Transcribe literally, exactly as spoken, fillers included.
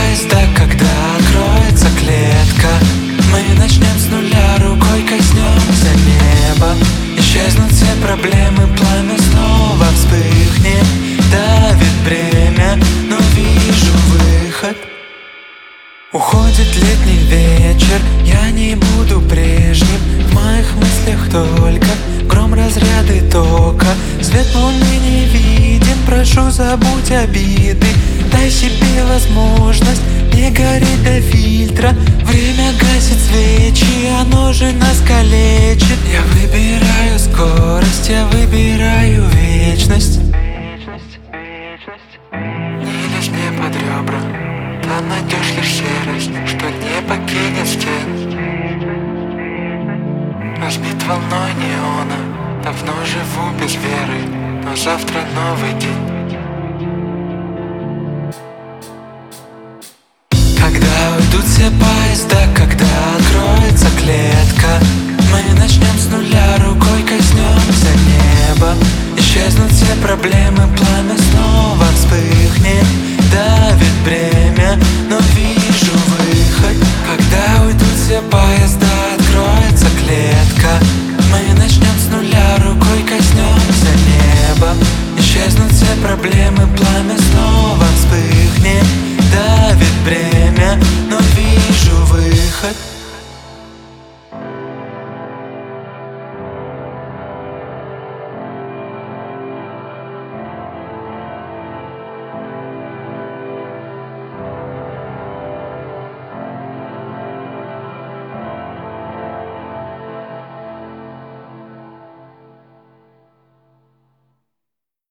поезда, когда откроется клетка, мы начнем с нуля, рукой коснемся неба. Исчезнут все проблемы, пламя снова вспыхнет. Давит бремя, но вижу выход. Уходит летний вечер, я не буду прежним. В моих мыслях только гром, разряды тока. Свет луны не виден, прошу, забудь обиды. Дай себе возможность не гореть до фильтра. Время гасит свечи, оно же нас калечит. Я выбираю скорость, я выбираю вечность. Не лезь мне под ребра, там найдешь лишь серость, что не покинет стен. Разбит волной неона, давно живу без веры, но завтра новый день. Когда уйдут все